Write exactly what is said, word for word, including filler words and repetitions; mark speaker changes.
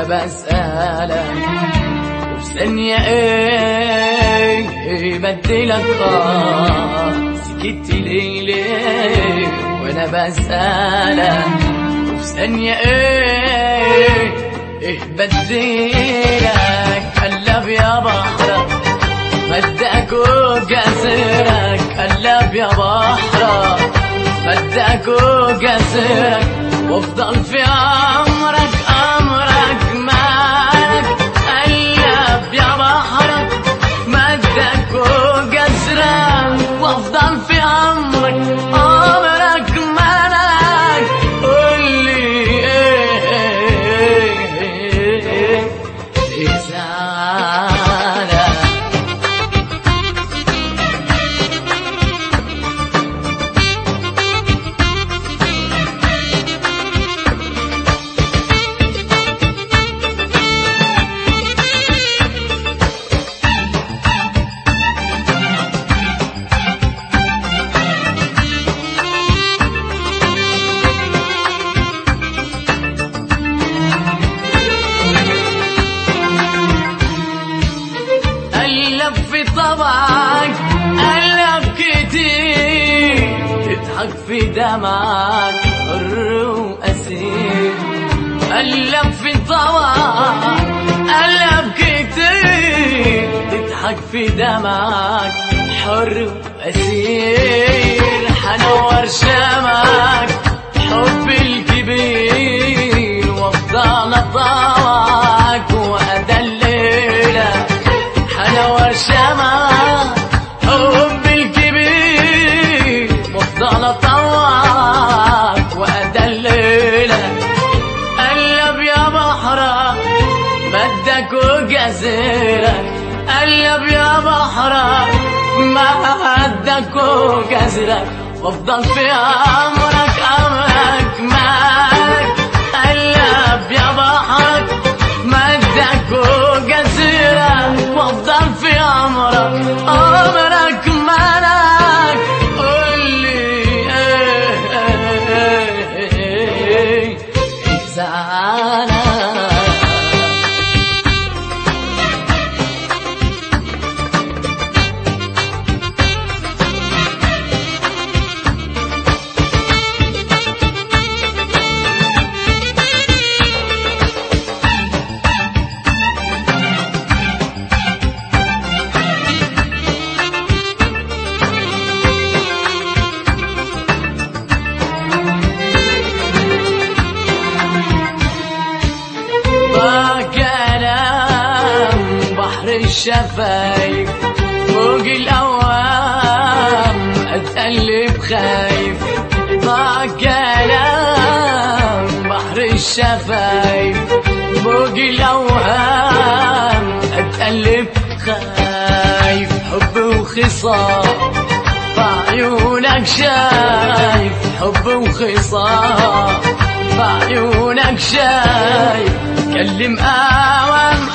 Speaker 1: وانا بسألك وفي ثانية ايه ايه بدلك اه سكت ليه ليه وانا بسألك وفي ثانية ايه ايه بدلك قلب يا بحرك مدك وجسرك قلب يا بحرك مدك وجسرك وافضل في امرك امرك مالك قلب يا بحرك مدك وجسرك وافضل في امرك امرك مالك قولي ايه ايه ايه ايه زعلك في طبعك قلب كتير تضحك في دمعك حر وأسير قلب في طبعك قلب كتير تضحك في دمعك حر وأسير حنور شمعك حب الكبير وافضل اطوعك وادللك حنور شمعك حب الكبير وافضل اطوعك وادللك قلب يا بحرك مدك وجزرك قلب يا بحرك مدك وجزرك وافضل في امرك امرك مالك قلب يا بحرك مدك وجزرك وافضل في امرك امرك مالك قولي ايه ايه ايه ايه زعلك الشفايف فوق الأوام أتقلب خايف ضاع كلام بحر الشفايف فوق الأوهام أتقلب خايف حب وخصام بعيونك شايف حب وخصام بعيونك شايف كلم أوام